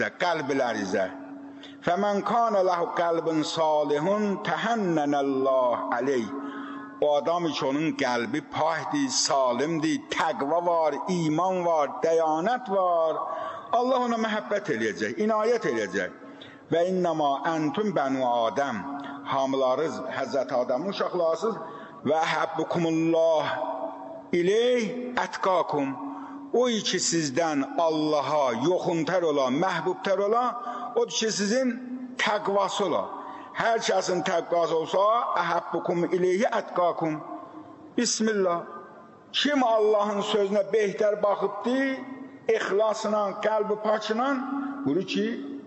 qəlblərinizə. Fəmən kana lahu qəlbun salihun tehannənəllah aleyh. O adam ki onun qəlbi pakdir, salimdir, təqva var, iman var, dəyanət var. Allah ona məhəbbət eləyəcək, inayət eləyəcək. Və innəma əntum bənu Adəm. Hamılarız Həzrət Adəmin uşaqlarsınız. Və həbbukumullah ileyh ətqakum. O ki sizdən Allaha yoxuntər olan, məhbubtər olan, odur ki sizin təqvası olan. Hər kəsin təqvası olsa, əhəbbukum ileyhi ətqakum. Bismillah. Kim Allahın sözünə behtər baxıbdır, ixlasla, qəlbi pakla, buyurur ki,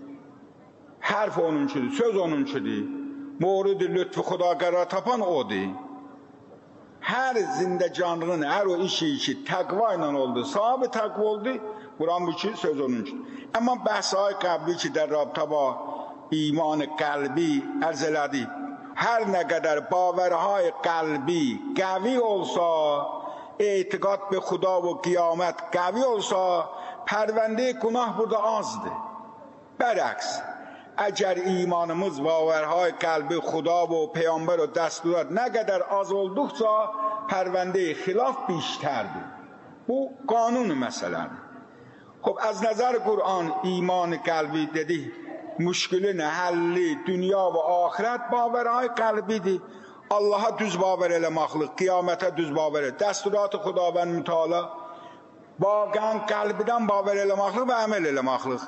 hərf onunkidir, söz onunkidir. Muridi lütfu xuda qərar tapan odur. Hər zində canlının, hər o işi ki, təqva ilə oldu, sahibi təqva oldu, buran bu ki, söz onunkidir. Amma bəhsay qəbli ki, der rabta var, iman qəlbi ərz elədi. Hər nə qədər baverhay qəlbi qəvi olsa, etiqad be xuda və qiyamət qəvi olsa, pərvəndə günah burada azdır. Bərəks, əgər imanımız baverhay qəlbi xuda və peygamber və dəsturat nə qədər az olduqca, pərvəndə xilaf بیشترdir. Bu qanun məsələdir. Xub, az nəzər Qur'an iman qəlbi dedik, müşkülün həlli dünya və axirət baverhay qəlbidir. Allaha düz baver eləməklik, qiyamətə düz baver eləməklik, dəsturat-ı xudavənd mütala, vaqən qəlbidən baver eləməklik və əməl eləməklik.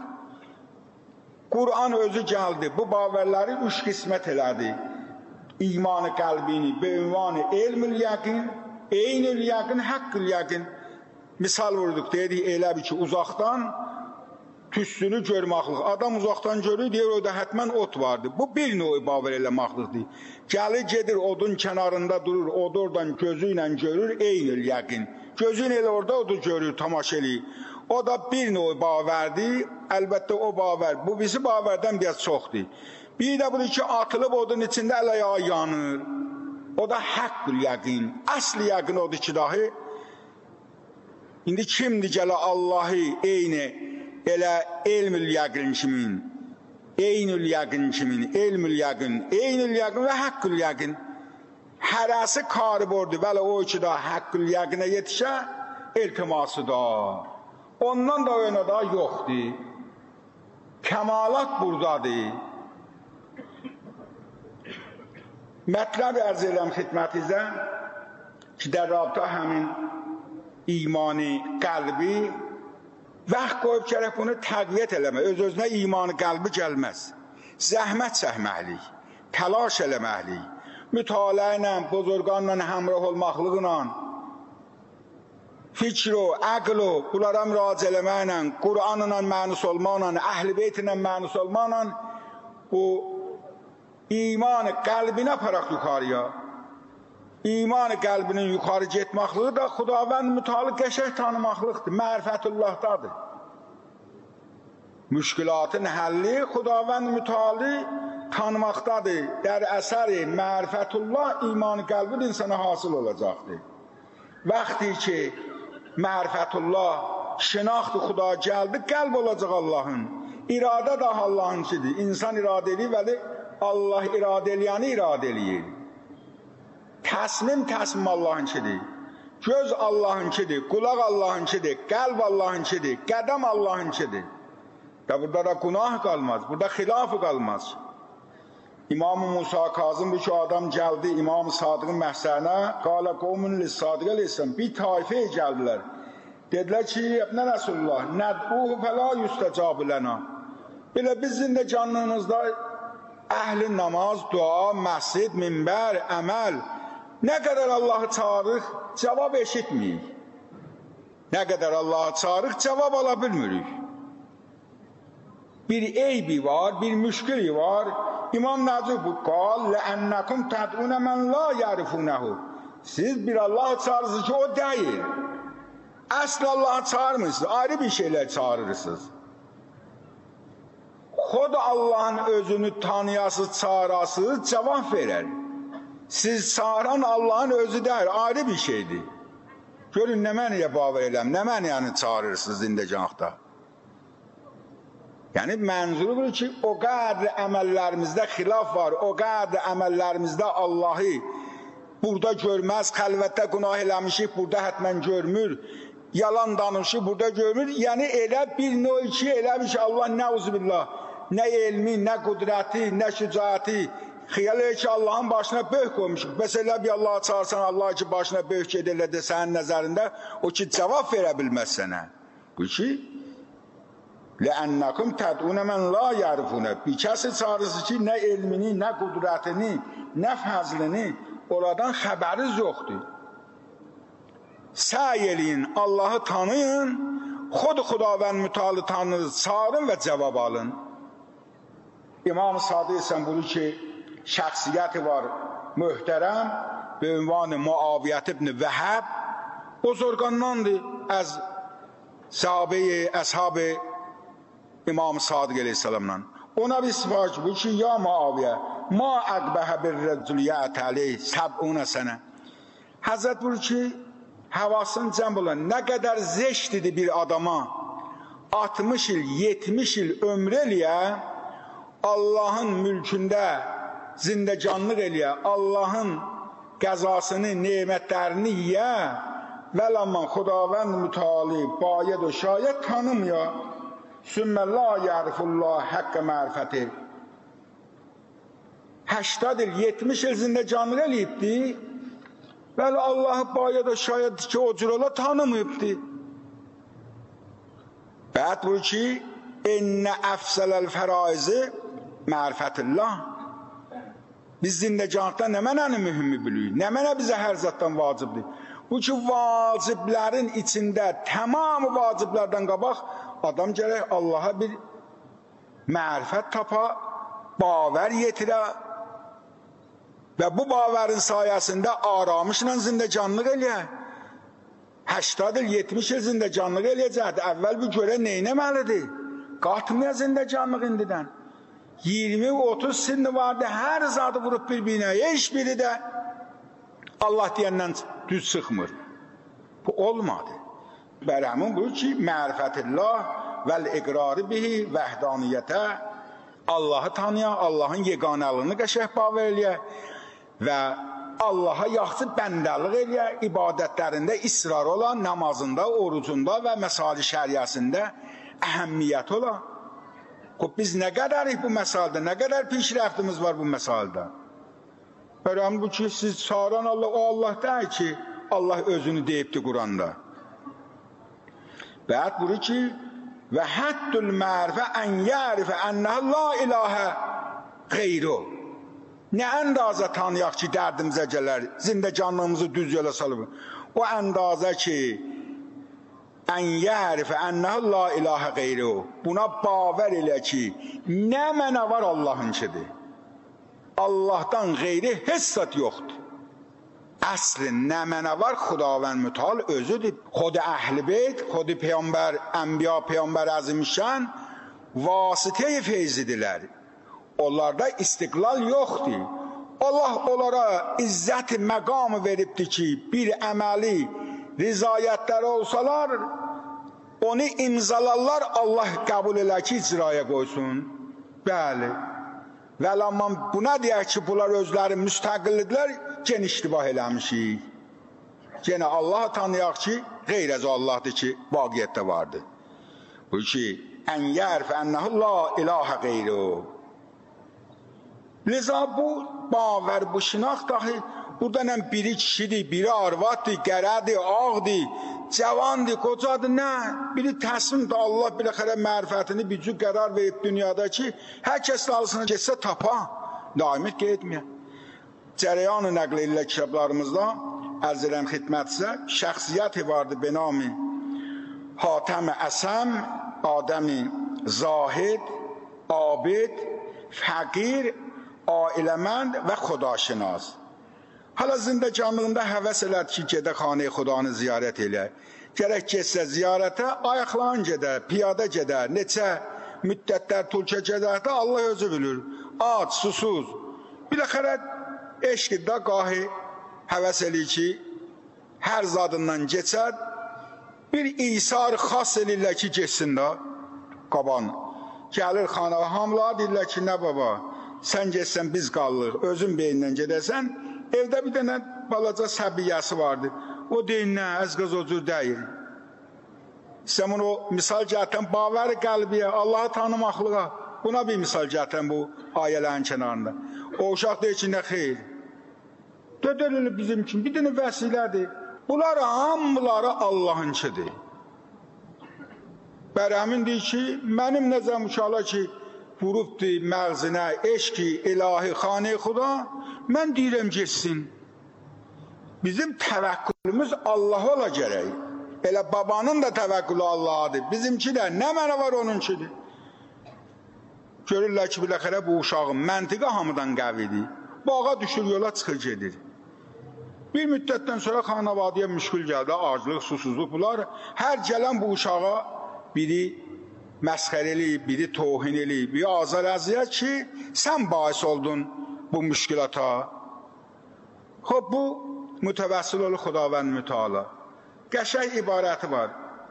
Qur'an özü gəldi, bu baverləri üç qismət elədi. İmanı qəlbini, beyvanı elmül yəqin, eynül yəqin, haqqül yəqin. Misal vurduk, dedik elə bir ki, uzaqdan tüstünü görməklik. Adam uzaqdan görür, deyir, orada hətmən ot vardı. Bu bir növ baver eləməklikdir. Gəlir, gedir, odun kənarında durur, odu oradan gözü ilə görür, eynül yəqin. Gözün elə orada odu görür, tamaşa eləyir. O da bir növ baverdir, əlbəttə o baver. Bu bizi baverdən biraz çoxdur. Bir də budur ki, atılıb odun içində əl-ayağı yanır. O da haqqül yəqin. Əsl yəqin odur ki, dahi. İndi kimdir gələ Allahı eyni elə elmül yəqin kimin, eynül yəqin kimin, elmül yəqin, eynül yəqin və haqqül yəqin. Hərəsi karibordur, vələ o ki da haqqül yəqinə yetişə, iltiması da. Ondan da oyuna da yoxdur. Kəmalat buradadır. Mətləb ərz edirəm xidmətinizə ki, der rabta həmin imani qəlbi vaxt qoyub gərək bunu təqviyyət eləmək. Öz-özünə imanı qəlbi gəlməz. Zəhmət çəkməklik, təlaş eləməklik, mütaliə ilə, buzurqanla, həmrah olmaqlıqla, fikr o, əql o, bunlara müraciə eləməklə, Qur'anla mənus olmaqla, əhl-i beytlə mənus olmaqla bu imanı qəlbinə aparaq yuxarıya. İmanı qəlbinin yuxarı getməkliyi da Xudavənd mütali qəşək tanımaqlıqdır, mərifətullahdadır. Müşkülatın həlli Xudavənd mütali tanımaqdadır. Dər əsəri mərifətullah imanı qəlbin insana hasıl olacaqdır. Vaxtı ki, mərifətullah, şinaxt-ı Xuda gəldi, qəlb olacaq Allahın. İradə da Allahınkidir. İnsan iradə eləyir, vəli Allah iradə eləyəni iradə eləyir. Təslim Allahınkidir. Göz Allahınkidir, qulaq Allahınkidir, qəlb Allahınkidir, qədəm Allahınkidir. Və burada da günah qalmaz, burada xilafı qalmaz. İmam-ı Musa Kazım bir adam gəldi İmam-ı Sadıqın məhsərinə, qalə qovmun lis-Sadiq əleyhissalam, bir taifəyə gəldilər. Dedilər ki, nə Rasulullah, nəd'uhu fəla yüstəcabı lənə. Belə bizim də canlınızda əhl-i namaz, dua, məscid, minbər, əməl, nə qədər Allahı çağırıq, cavab eşitməyik. Nə qədər Allahı çağırıq, cavab ala bilmirik. Bir eybi var, bir müşkili var. İmam Nəcib bu qal, ləənnəkum təd'unə mən la yərifunəhu. Siz bir Allahı çağırırsınız ki, o deyil. Əsl Allahı çağırmırsınız, ayrı bir şeyler çağırırsınız. Xod Allah'ın özünü tanıyasız, çağırasız, cevap verer. Siz çağıran Allah'ın özü deyil, ayrı bir şeydir. Görün, nə məniyə baver eləm, nə məniyəni çağırırsınız indicaqda. Yəni mənzuru budur ki, o qədər əməllərimizdə xilaf var, o qədər əməllərimizdə Allahı burada görməz, xəlvətdə günah eləmişik, burada hətmən görmür, yalan danışıq, burada görmür. Yəni elə bir növ ki, elə bir ki, Allah nəuzubillah, nə elmi, nə qudrəti, nə şücaəti, xiyal edir ki, Allahın başına böyük qoymuşuq. Məsələ bir Allah'a çağırsan, Allah ki, başına böyük edirlər də sənin nəzərində, o ki, cavab verə bilməz sənə. Bu ki, لَأَنَّكُمْ تَدْعُونَ مَنْ لَا يَعْرِفُونَ Bir kəsi çağırırsınız ki, nə elmini, nə qudrətini, nə fəzlini, oradan xəbəriniz yoxdur. Səy eləyin, Allahı tanıyın, Xudavənd mütəallı tanıyın, çağırın və cavab alın. İmam-ı Sadiq isə bunu ki, şəxsiyyəti var, möhtərəm, və ünvanı Muaviyyət ibn Vəhəb, o zorqandandır, əz sahabe-i, əshab-ı İmam-ı Sadiq aleyhisselamdan. Ona bir sifariş bu ki, ya Muaviyyə, ma əqbəhə bir rəzüliyyət əleyh səb'unə sənə. Həzrət buyur ki, havasını cəm olan, nə qədər zeştidir bir adama 60 il, 70 il ömr eləyə, Allahın mülkündə zindəcanlıq eləyə, Allahın qəzasını, nemətlərini yiyə, vəlamman Xudavənd mütali, bayed o şayət tanımıyor. Sümmə la yərifullah həqqə mərifəti. 80 il, 70 il zindəcanlıq eləyibdi, vəli Allahı bayed o şayət ki, o cür ola tanımayıbdi. Bəd bu ki, ennə əfsələl fəraizi mərifətillah. Biz zindəcanlıqda nə mənəni mühümmi bilirik, nə mənə bizə hər zatdan vacibdir. Bu ki, vaciblərin içində, tamamı vaciblərdən qabaq, adam gərək Allaha bir mərifət tapa, bavər yetirə və bu bavərin sayəsində aramışla zindəcanlıq eləyə. 80 il, 70 il zindəcanlıq eləyəcəkdir. Əvvəl bir görə neynəməlidir? Qatmaya zindəcanlıq indidən. 20-30 sinni vardı, hər zadı vurub bir-birinə, heç biri də Allah deyəndən düz çıxmır. Bu olmadı. Bərəmin buyur ki, mərifətillah vəl-iqrarı bihi vəhdaniyyətə, Allahı tanıya, Allahın yeganəlığını qəşəh bavər eləyə və Allaha yaxşı bəndəlik eləyə, ibadətlərində israr ola, namazında, orucunda və məsali şəriəsində əhəmmiyyət ola. Biz nə qədərik bu məsələdə, nə qədər pişrəftimiz var bu məsələdə? Bərəmin bu ki, siz çağıran Allah, o Allah deyil ki, Allah özünü deyibdi Quranda. Bəd buyurur ki, və həddül mərifə ən yərifə ənəh la ilahə qeyru. Nə əndazə tanıyaq ki, dərdimizə gələr, zindəcanlığımızı düz yola salıb. O əndazə ki, ən yərifə ənəh la ilahə qeyru. Buna bavər elə ki, nə mənə var Allahınkidir. Allahdan qeyri heç zat yoxdur. Əsli nə mənə var Xudavənd mütəal özüdür. Xod əhl-i beyt, xod peyğəmbər, ənbiya, peyğəmbər əzimşən vasitə-i feyzidirlər. Onlarda istiqlal yoxdur. Allah onlara izzət-i məqamı veribdir ki, bir əməli rizayətləri olsalar, onu imzalarlar, Allah qəbul elə ki, icraya qoysun. Bəli. Vəlamman buna deyək ki, bunlar özləri müstəqilliklər, geniştibah eləmişik. Yenə Allah tanıyaq ki, qeyrəz Allahdır ki, vaqiyyətdə vardır. Bu ki, ən yərf ənəhu la ilahə qeyru. Liza bu bavər, bu şinaq dahi, buradan biri kişidir, biri arvaddır, qərədir, ağdır, cavandır, qocadır, nə? Biri təslimdir, Allah biləxərə mərifətini bir cür qərar verib dünyada ki, hər kəs alısına geçsə tapa, daimət qeydməyə. Cərəyan-ı nəql ilə kitablarımızda, ərz edən xidmətsə, şəxsiyyəti vardı benami Hatəm-i Əsəm, Adəmi Zahid, Abid, Fəqir, ailəmənd və xudaşinaz. Hala zindəcanlığında həvəs elədi ki, gedə xanə-i xudanı ziyarət elə. Gərək getsə ziyarətə, ayaqlan gedə, piyada gedə, neçə müddətlər tulka gedərdə Allah özü bilir. Ac, susuz. Biləxərə eşqiddə qahi həvəs eləyir ki, hər zadından geçər, bir isar xas elirlər ki, geçsin də qaban. gəlir xana, hamılar deyirlər ki, nə baba, sən getsən biz qalırıq, özün beynindən gedəsən, evdə bir dənə balaca səbiyyəsi vardı. O deyir, nə, əz qız o cür deyil. İstəmən o misal gətirən bavar qəlbiyə, Allahı tanımaqlığa, buna bir misal gətirən bu ayələrin kənarında. O uşaq deyir ki, nə xeyir. Dödəlili bizim üçün bir dənə vəsilədir. Bunlar hamıları Allahınçıdır. Bərəmin deyir ki, mənim nəzəm uşaqlar ki, vurubdur məğzinə, eşki, ilahi, xanə xuda, mən deyirəm geçsin. Bizim təvəkkülümüz Allah'a ola gərək. Elə babanın da təvəkkülü Allah'adır. Bizimki də nə mənə var onunkidir. Görürlər ki, biləxərə bu uşağın məntiqə hamıdan qəvidir. Bağa düşür, yola çıxır gedir. Bir müddətdən sonra xanavadiyə müşkül gəldi, aclıq, susuzluq bunlar. Hər gələn bu uşağa biri məsxər eləyib, biri tohin eləyib, biri azar əziyyət ki, sən bahis oldun bu müşkülata. Xob, bu mütəvəssil olur Xudavənd mütəala. Qəşəng ibarəti var.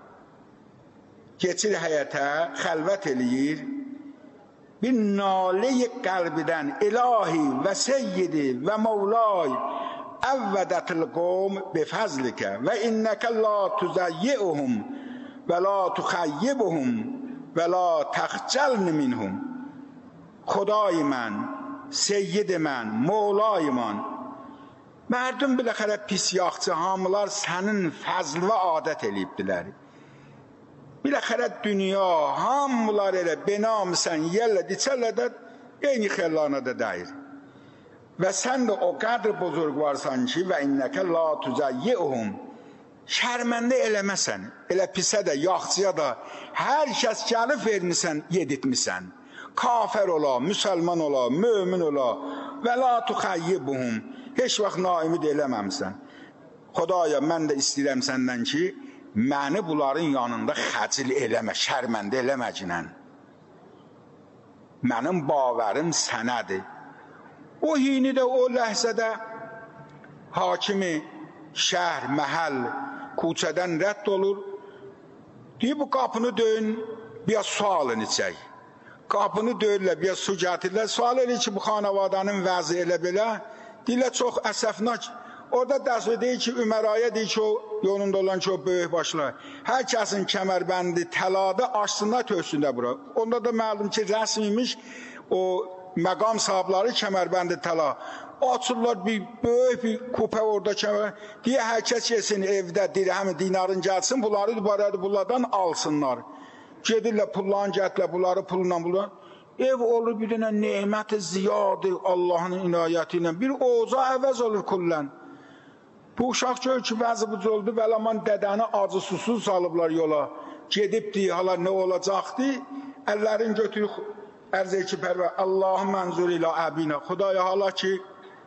Keçir həyətə, xəlvət eləyir, bir nalə-i qəlbidən ilahi və seyyidi və mevlay əvvədətil qovm bifəzlikə və innəkə la tüzəyyihum və la tuxayyibuhum və la təxcəlni minhum. Xudayı mən, seyyidi mən, mevlay mən. Mərdum biləxərə pis yaxçı, hamılar sənin fəzl və adət eləyibdilər. Biləxərə dünya, hamılar elə benamısən, yerlə, diçərlə də eyni xəllarına da dəyir. Və sən də o qədr buzurg varsan ki, və innəkə la tüzəyyihum, şərməndə eləməsən, elə pisə də, yaxçıya da, hər kəs gəlib vermisən, yedirtmisən. Kafir ola, müsəlman ola, mömin ola, və la tuxayyibuhum, heç vaxt naimid eləməmsən. Xudaya, mən də istəyirəm səndən ki, məni bunların yanında xəcil eləmə, şərməndə eləməcinən. Mənim bavərim sənədir. O hini də, o ləhzədə hakimi, şəhər, məhəll, kuçədən rədd olur. Deyir, bu qapını döyün, bir sualın içək. Qapını döyürlər, bir su gətirirlər. Sual edir ki, bu xanavadanın vəzi elə belə. Deyirlər, çox əsəfnak. Orada dəsvə deyir ki, Ümərayə deyir ki, o yolunda olan ki, o böyük başlar. Hər kəsin kəmərbəndi, təladı, açsınlar, töksünlər bura. Onda da məlum ki, rəsmiymiş, o məqam sahibləri kəmərbəndi təla. Açırlar bir böyük bir kupə orada kəmər. Deyir, hər kəs yesin evdə, dirhəmi, dinarın gəlsin, bunları bunlardan alsınlar. Gedirlər, pullan gətirlər, bunları pulla bunlar. Ev olur bir dənə neymət-i ziyadı Allahın inayəti ilə. Bir oza əvəz olur kullən. Bu uşaq gör ki, vəzi buc oldu, vəlaman dədəni acı susuz salıblar yola. Gedibdi, hala nə olacaqdı? Əllərin götürük, ərzə ki, pərvə, Allahın mənzur ilə əbinə. Xudaya, hala ki,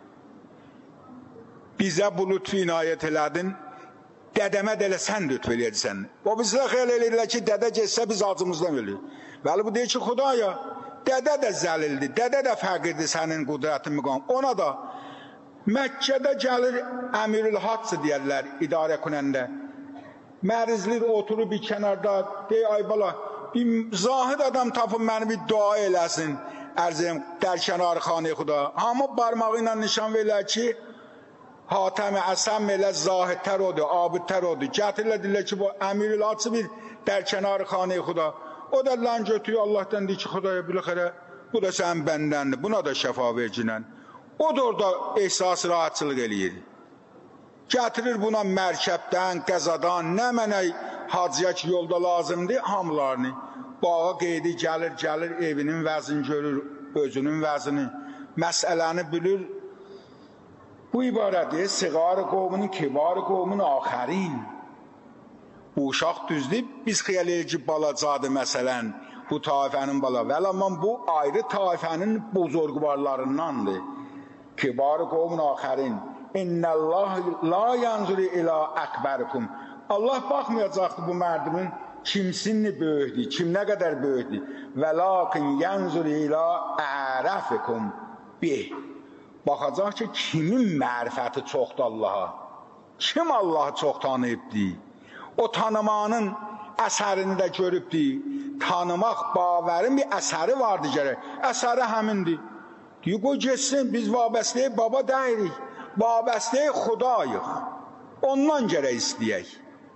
bizə bu lütfi inayət elədin, dədəmə də elə sən lütf eləyəcəksən. O bizə xeyal eləyirlər ki, dədə geçsə biz acımızdan ölür. Vəli bu deyir ki, Xudaya, dədə də zəlildir, dədə də fəqirdir sənin qudrətin müqam. Ona da Məkkədə gəlir Əmirül Haccı deyərlər idarə kunəndə. Mərizlir oturur bir kənarda, dey ay bala, bir zahid adam tapın məni bir dua eləsin, ərzəyim, dərkənarı xanə xuda. Hamı barmağı ilə nişan verirlər ki, Hatəm-i Əsəm elə zahidtər odur, abidtər odur. Gətirirlər, deyirlər ki, bu Əmirül Haccı bir dərkənarı xanə xuda. O da lan götürüyor Allah'tan deyir ki, Xudaya biləxərə, bu da sənin bəndəndir, buna da şəfa vercinən. O da orada ehsas rahatçılıq eləyir. Gətirir buna mərkəbdən, qəzadan, nə mənə hacıya ki, yolda lazımdır, hamılarını. Bağa qeydi, gəlir, evinin vəzini görür, özünün vəzini, məsələni bilir. Bu ibarədir, siğar qovmunun, kibar qovmunun axərin. Bu uşaq düzdür, biz xiyal edir ki, balacadır məsələn, bu taifənin bala. Vəlaman bu ayrı taifənin buzurgvarlarındandır. Kibar qovmun axərin. İnnəllah la yanzuru ilə əkbərikum. Allah baxmayacaqdır bu mərdimin kimsinni böyükdür, kim nə qədər böyükdür. Və lakin yanzuru ilə ərəfikum bih. Baxacaq ki, kimin mərifəti çoxdur Allaha. Kim Allahı çox tanıyıbdır. O tanımanın əsərini də görübdür. Tanımaq, baverin bir əsəri vardır gərək. Əsəri həmindir. Deyir, qoy geçsin, biz vabəstəyə baba deyirik. Vabəstəyə xudayıq. Ondan gərək istəyək.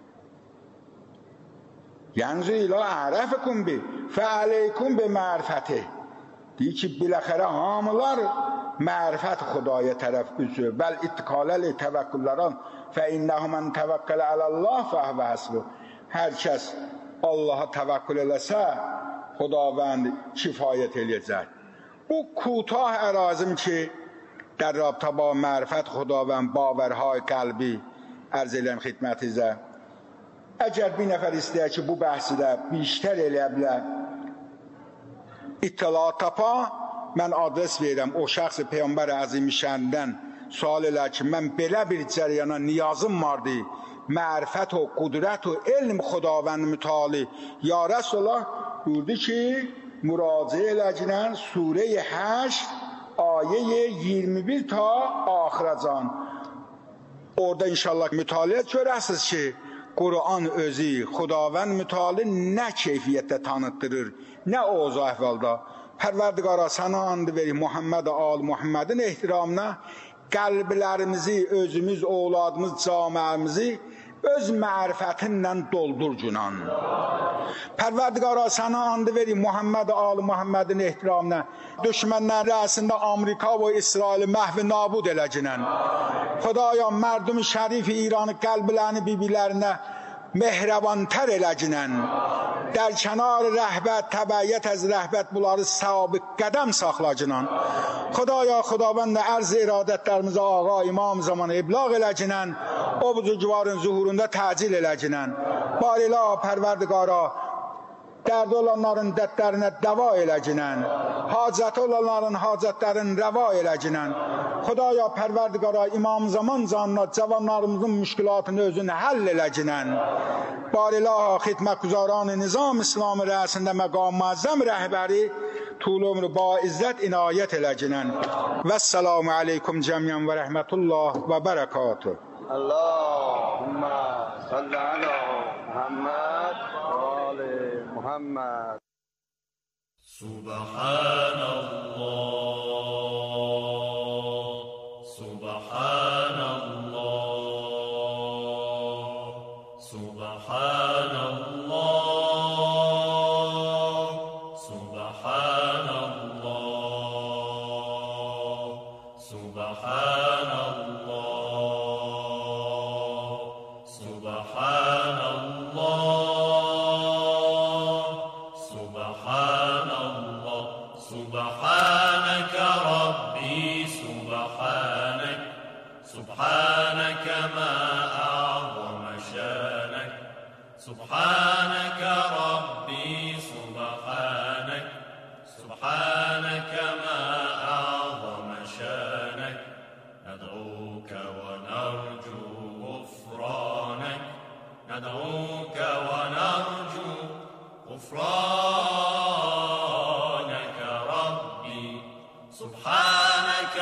Yənzü ilə ərəfikum bi, fəaleykum bi mərfəti. Deyir ki, biləxərə hamılar mərfət xudaya tərəf üzü. Bəl ittiqaləli təvəkkülləran fə innəhu mən təvəkkələ aləllah fəhvə həsbu. Hər kəs Allaha təvəkkül eləsə, Xudavənd kifayət eləyəcək. Bu کوتاه ərazim ki, در رابطه با معرفت خداوند باورهای قلبی عرض eləyəm xidmətinizə. Əgər bir nəfər istəyər ki, bu bəhsi də بیشتر eləyə bilər, اطلاعات tapa, mən adres verirəm o şəxs Peyğəmbər Əzimüşşəndən sual elə ki, mən belə bir cəriyana niyazım vardı, mərifət o, qudrət o, elm Xudavənd mütali. Ya Rəsulullah buyurdu ki, müraciə eləcəkən Surə-i Həşr ayə 21 ta axıracan. Orada inşallah mütaliə görəsiniz ki, Quran özü, Xudavənd mütali nə keyfiyyətdə tanıtdırır, nə ozu əhvalda. Pərverdigara sənə and verir Muhammed al Muhammedin ehtiramına, qəlblərimizi, özümüz, oğladımız, camiəmizi öz mərifətinlə doldur günan. Pərverdigara sənə and verir Muhammed al Muhammedin ehtiramına, düşmənlər rəsində Amerika və İsraili məhv nabud eləcəkən. Xudaya mərdum şərif İranı qəlblərini bibilərinə mehribantar eləcəkən. در کنار رهبت تبعیت از رهبت bunları sabit qədəm saxlacınan. Xudaya Xudavənd ərz iradətlərimizə ağa imam zamanı iblag eləcəkən. O buzurgvarın zuhurunda təcil eləcəkən. Barila pərverdigara dərdi olanların dərdlərinə dəva eləcəkən. Hacəti olanların hacətlərini rəva eləcəkən. Xudaya pərverdigara imam zaman canına cavanlarımızın müşkilatını özünü həll eləcəkən. Barilah xidmətgüzaran nizam İslamı rəsində məqam müəzzəm rəhbəri طول ömrü ba izzət inayət eləcəkən. Vəssalamu aleykum cəmiyyən və rəhmətullah və bərəkatuh. Allahümmə salli alə Muhammed və ali Muhammed. Subhanallah, Subhanallah, Subhanallah, Subhanallah, Subhanallah, Subhanallah, سبحانك ربي سبحانك، سبحانك ما أعظم شانك، سبحانك ربي سبحانك، سبحانك ما أعظم شانك. ندعوك ونرجو غفرانك، ندعوك ونرجو غفرانك ربي. سبحانك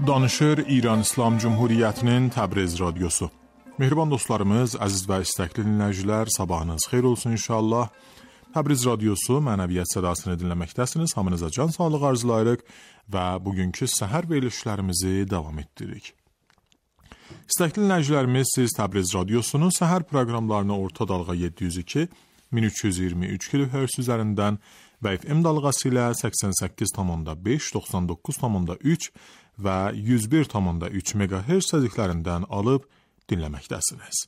Danışır İran İslam Cumhuriyyətinin Təbriz Radyosu. Mehriban dostlarımız, əziz və istəkli dinləyicilər, sabahınız xeyir olsun inşallah. Təbriz Radyosu mənəviyyat sədasını dinləməkdəsiniz. Hamınıza can sağlığı arzulayırıq və bugünkü səhər verilişlərimizi davam etdiririk. İstəkli dinləyicilərimiz, siz Təbriz Radyosunun səhər proqramlarını orta dalğa 702, 1323 kHz üzərindən və FM dalğası ilə 88,5, 99,3 və 101,3 MHz səziqlərindən alıb dinləməkdəsiniz.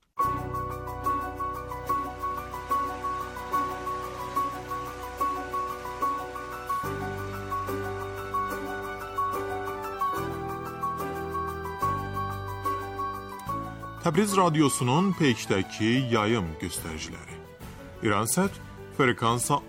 Təbriz Radyosunun peykdəki yayım göstəriciləri. İransat frekansa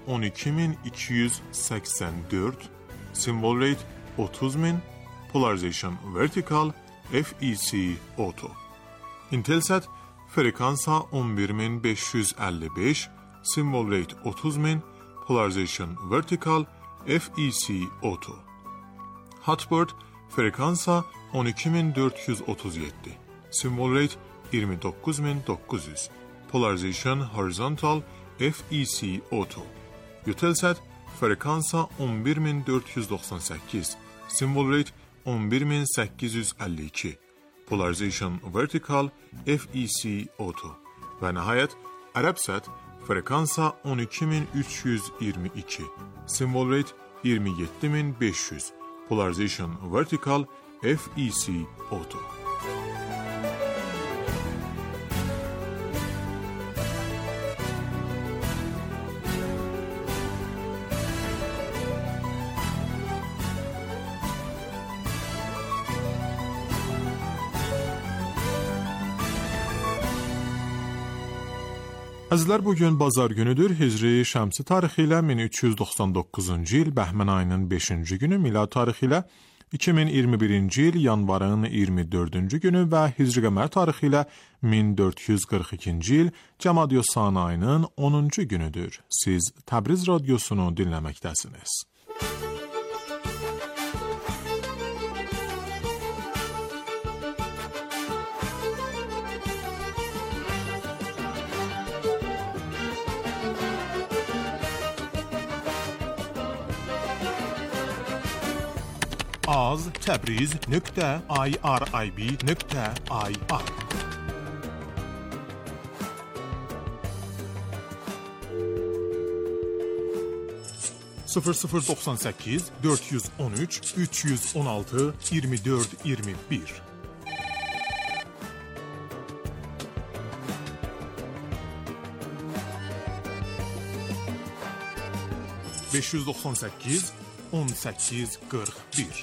12284, symbol rate 30000, polarization vertical, FEC auto. Intelsat frekansa 11555, symbol rate 30000, polarization vertical, FEC auto. Hotbird frekansa 12437, symbol rate 29900, polarization horizontal, FEC auto. Eutelsat frekansa 11498, symbol rate 11852, polarization vertical, FEC auto. Və nəhayət Arabsat frekansa 12322, symbol rate 27500, polarization vertical, FEC auto. Əzizlər, bugün bazar günüdür. Hicri şəmsi tarixi ilə 1399-cu il Bəhmən ayının 5-ci günü, milad tarixi ilə 2021-ci il yanvarın 24-cü günü və Hicri qəmər tarixi ilə 1442-ci il Cəmadiyyə-Sani ayının 10-cu günüdür. Siz Təbriz Radyosunu dinləməkdəsiniz. az.tabriz.irib.ir 0098 413 316 24 21 598 18 41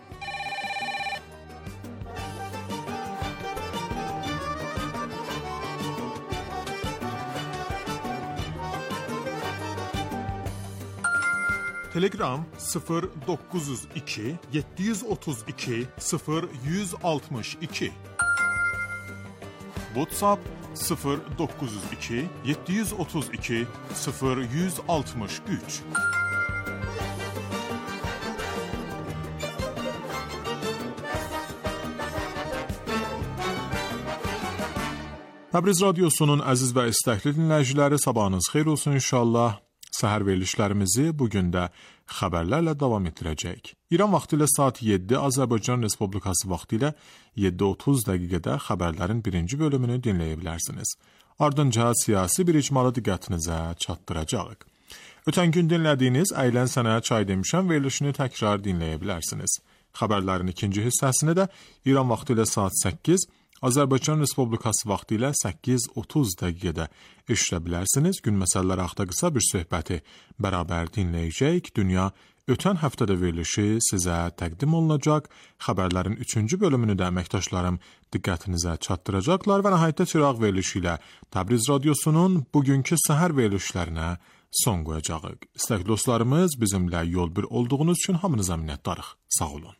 Telegram 0902 732 0162 WhatsApp 0902 732 0163 Təbriz Radyosunun əziz və istəkli dinləyiciləri, sabahınız xeyir olsun inşallah. Səhər verilişlərimizi bugün də xəbərlərlə davam etdirəcəyik. İran vaxtı ilə saat 7, Azərbaycan Respublikası vaxtı ilə 7:30 dəqiqədə xəbərlərin birinci bölümünü dinləyə bilərsiniz. Ardınca siyasi bir icmalı diqqətinizə çatdıracağıq. Ötən gün dinlədiyiniz Əylən sənə çay demişəm verilişini təkrar dinləyə bilərsiniz. Xəbərlərin ikinci hissəsini də İran vaxtı ilə saat 8, Azərbaycan Respublikası vaxtı ilə 8:30 dəqiqədə eşidə bilərsiniz. Gün məsələləri haqqında qısa bir söhbəti bərabər dinləyəcəyik. Dünya ötən həftədə verilişi sizə təqdim olunacaq. Xəbərlərin 3-cü bölümünü də əməkdaşlarım diqqətinizə çatdıracaqlar və nəhayətdə çıraq verilişi ilə Təbriz Radyosunun bugünkü səhər verilişlərinə son qoyacağıq. İstəkli dostlarımız, bizimlə yol bir olduğunuz üçün hamınıza minnətdarıq. Sağ olun.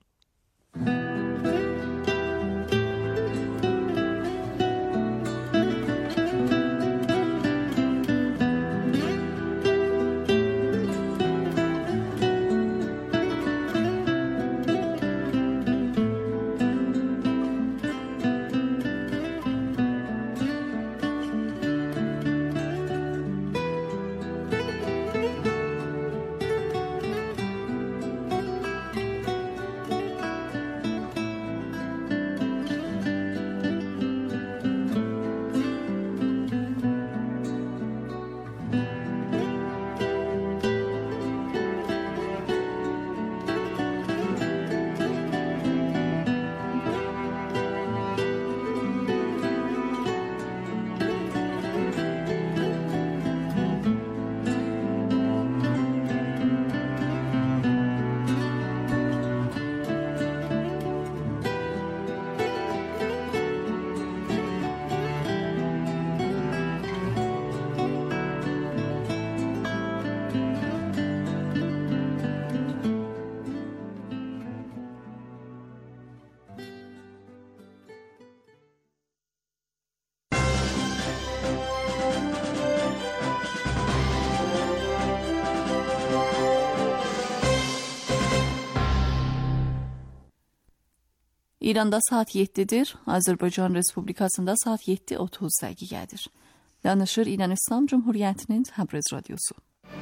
İranda saat 7'dir, Azərbaycan Respublikasında saat 7:30 dəqiqədir. Danışır İran İslam Cumhuriyyətinin Təbriz radiosu.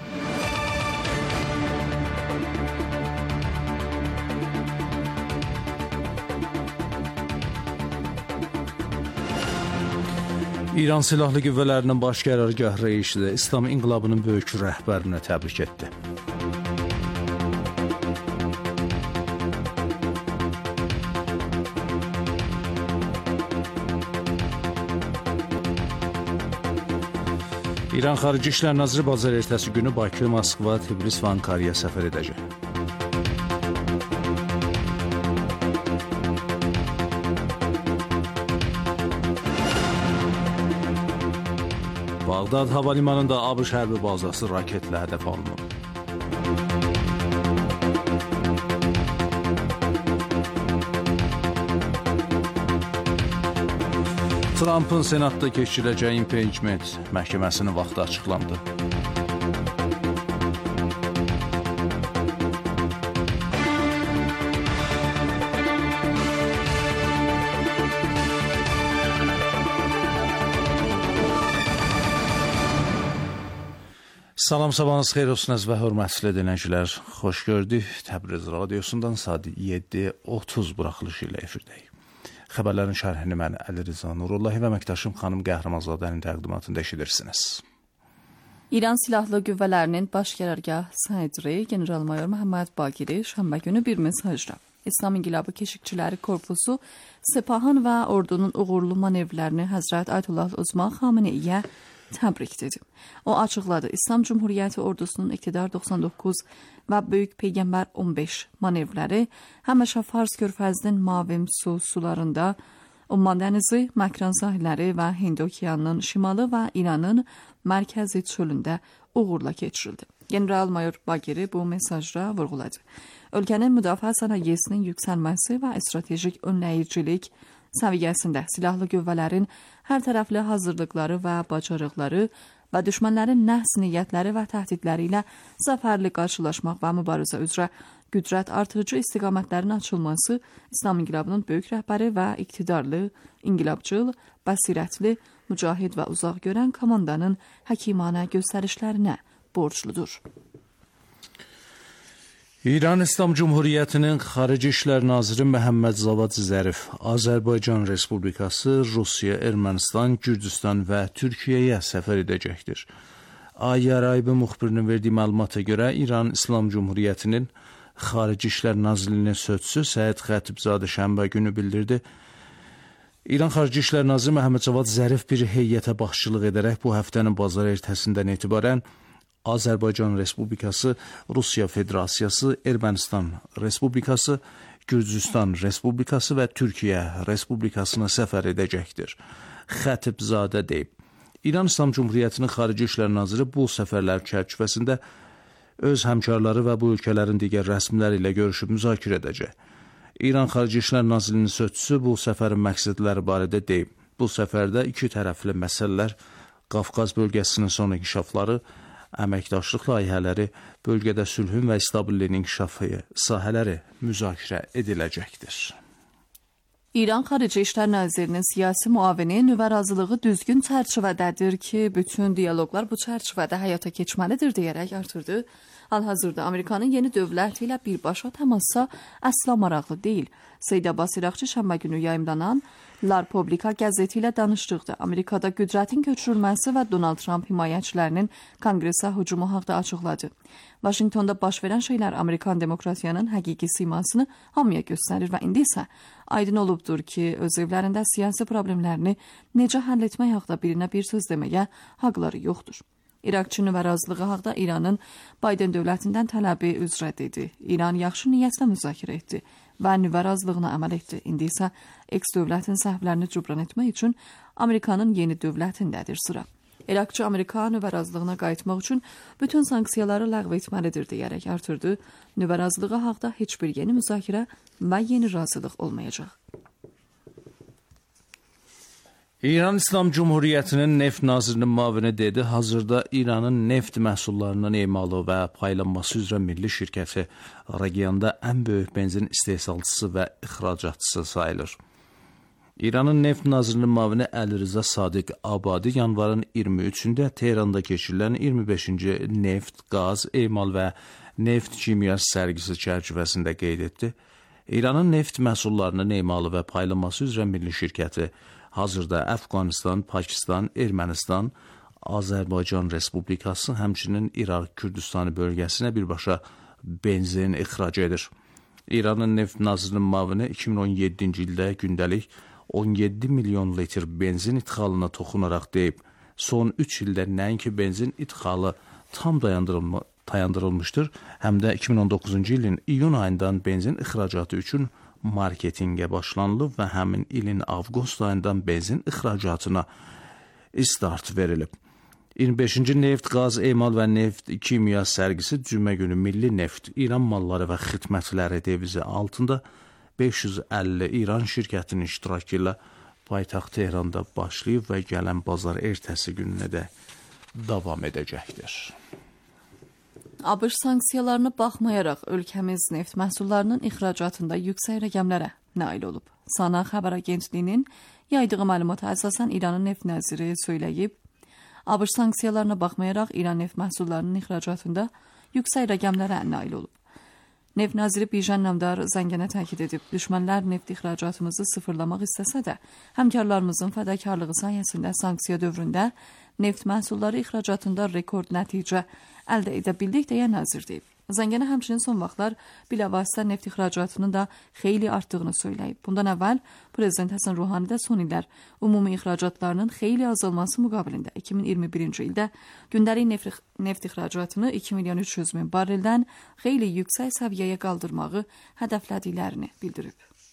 İran Silahlı Qüvvələrinin Baş Qərargah rəisi də İslam İnqilabının böyük rəhbərini təbrik etdi. İran Xarici İşlər Naziri bazar ertəsi günü Bakı, Moskva, Tbilisi və Ankaraya səfər edəcək. Bağdad hava limanında ABŞ hərbi bazası raketlə hədəf alınıb. Trump'ın Senatda keçiriləcəyi impeachment məhkəməsinin vaxtı açıqlandı. Salam, sabahınız xeyir olsun əziz və hörmətli dinləyicilər. Xoş gördük. Təbriz radiosundan saat 7:30 buraxılışı ilə efirdəyik. Xəbərlərin şərhini mən Əli Rıza Nurullahi və əməkdaşım xanım Qəhrəmanzadənin təqdimatında eşidirsiniz. İran Silahlı Qüvvələrinin Baş Qərargah sədri General-Mayor Məhəmməd Baqiri şənbə günü bir mesajda İslam İnqilabı Keşikçiləri Korpusu, Sepahın və ordunun uğurlu manevrlərini Həzrət Ayətullah Uzma Xameneiyə təbrik dedi. O açıqladı, İslam Cumhuriyyəti ordusunun iqtidar 99 və Böyük Peyğəmbər 15 manevrləri həmişə Fars körfəzinin Mavim sularında, Umman dənizi, Məkran sahilləri və Hind okeanının şimalı və İranın mərkəzi çölündə uğurla keçirildi. General-Mayor Baqiri bu mesajda vurğuladı. Ölkənin müdafiə sənayesinin yüksəlməsi və stratejik önləyicilik səviyyəsində silahlı qüvvələrin hər tərəfli hazırlıqları və bacarıqları və düşmənlərin nəhs niyyətləri və təhdidləri ilə zəfərli qarşılaşmaq və mübarizə üzrə qüdrət artırıcı istiqamətlərin açılması İslam İnqilabının böyük rəhbəri və iqtidarlı, inqilabçıl, bəsirətli, mücahid və uzaq görən komandanın həkimanə göstərişlərinə borcludur. İran İslam Cumhuriyyətinin Xarici İşlər Naziri Məhəmməd Cavad Zərif Azərbaycan Respublikası, Rusiya, Ermənistan, Gürcüstan və Türkiyəyə səfər edəcəkdir. Ay-Yaraybi müxbirinin verdiyi məlumata görə İran İslam Cumhuriyyətinin Xarici İşlər Nazirliyinin sözçüsü Səid Xətibzadə şənbə günü bildirdi. İran Xarici İşlər Naziri Məhəmməd Cavad Zərif bir heyətə başçılıq edərək bu həftənin bazar ertəsindən etibarən Azərbaycan Respublikası, Rusiya Federasiyası, Ermənistan Respublikası, Gürcüstan Respublikası və Türkiyə Respublikasına səfər edəcəkdir. Xətibzadə deyib. İran İslam Cumhuriyyətinin Xarici İşlər Naziri bu səfərlər çərçivəsində öz həmkarları və bu ölkələrin digər rəsmiləri ilə görüşüb müzakirə edəcək. İran Xarici İşlər Nazirliyinin sözçüsü bu səfərin məqsədləri barədə deyib. Bu səfərdə iki tərəfli məsələlər, Qafqaz bölgəsinin son inkişafları, əməkdaşlıq layihələri, bölgədə sülhün və stabilliyin inkişafı sahələri müzakirə ediləcəkdir. İran Xarici İşlər Nazirinin siyasi müavini nüvə razılığı düzgün çərçivədədir ki, bütün diyaloqlar bu çərçivədə həyata keçməlidir deyərək artırdı. Hal-hazırda Amerikanın yeni dövləti ilə birbaşa təmassa əsla maraqlı deyil. Seyid Abbas İraqçı şənbə günü yayımlanan La Republika qəzeti ilə danışdıqda Amerikada qüdrətin köçürülməsi və Donald Trump himayəçilərinin konqresə hücumu haqda açıqladı. Vaşinqtonda baş verən şeylər Amerikan demokratiyanın həqiqi simasını hamıya göstərir və indi isə aydın olubdur ki, öz evlərində siyasi problemlərini necə həll etmək haqda birinə bir söz deməyə haqları yoxdur. İraqçı nüvə razılığı haqda İranın Biden dövlətindən tələbi üzrə dedi. İran yaxşı niyyətlə müzakirə etdi və nüvə razılığına əməl etdi. İndi isə eks-dövlətin səhvlərini cübran etmək üçün Amerikanın yeni dövlətindədir sıra. İraqçı Amerika nüvə razılığına qayıtmaq üçün bütün sanksiyaları ləğv etməlidir deyərək artırdı. Nüvə razılığı haqda heç bir yeni müzakirə və yeni razılıq olmayacaq. İran İslam Cumhuriyyətinin neft nazirinin müavini dedi, hazırda İranın neft məhsullarının emalı və paylanması üzrə milli şirkəti regionda ən böyük benzin istehsalçısı və ixracatçısı sayılır. İranın neft nazirinin müavini Əli Rıza Sadiq Abadi yanvarın 23-də Tehranda keçirilən 25-ci neft, qaz, emal və neft kimya sərgisi çərçivəsində qeyd etdi. İranın neft məhsullarının emalı və paylanması üzrə milli şirkəti hazırda Əfqanistan, Pakistan, Ermənistan, Azərbaycan Respublikası, həmçinin İraq, Kürdistan bölgəsinə birbaşa benzin ixrac edir. İranın neft nazirinin müavini 2017-ci ildə gündəlik 17 milyon litr benzin idxalına toxunaraq deyib, son 3 ildə nəinki benzin idxalı tam dayandırılmışdır, həm də 2019-cu ilin iyun ayından benzin ixracatı üçün marketinqə başlanılıb və həmin ilin avqust ayından benzin ixracatına start verilib. 25-ci neft, qaz, emal və neft kimya sərgisi cümə günü milli neft, İran malları və xidmətləri devizi altında 550 İran şirkətinin iştirakı ilə paytaxt Tehranda başlayıb və gələn bazar ertəsi gününə də davam edəcəkdir. ABŞ sanksiyalarına baxmayaraq ölkəmiz neft məhsullarının ixracatında yüksək rəqəmlərə nail olub. Sana xəbər agentliyinin yaydığı məlumata əsasən İranın neft naziri söyləyib, ABŞ sanksiyalarına baxmayaraq İran neft məhsullarının ixracatında yüksək rəqəmlərə nail olub. Neft naziri Bijan Namdar Zəngənə təkid edib, düşmənlər neft ixracatımızı sıfırlamaq istəsə də, həmkarlarımızın fədakarlığı sayəsində sanksiya dövründə neft məhsulları ixracatında rekord nəticə əldə edə bildik deyə nazir deyib. Zəngənə həmçinin son vaxtlar bilavasitə neft ixracatının da xeyli artdığını söyləyib. Bundan əvvəl Prezident Həsən Ruhani də son illər ümumi ixracatlarının xeyli azalması müqabilində 2021-ci ildə gündəlik neft ixracatını 2 milyon 300 min bareldən xeyli yüksək səviyyəyə qaldırmağı hədəflədiklərini bildirib.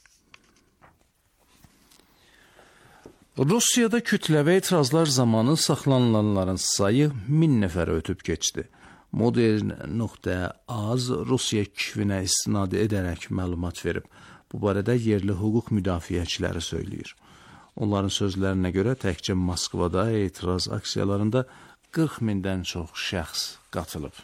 Rusiyada kütləvi etirazlar zamanı saxlanılanların sayı 1000 nəfərə ötüb keçdi. Modern.az Rusiya kişifinə istinad edərək məlumat verib. Bu barədə yerli hüquq müdafiəçiləri söyləyir. Onların sözlərinə görə təkcə Moskvada etiraz aksiyalarında 40 mindən çox şəxs qatılıb.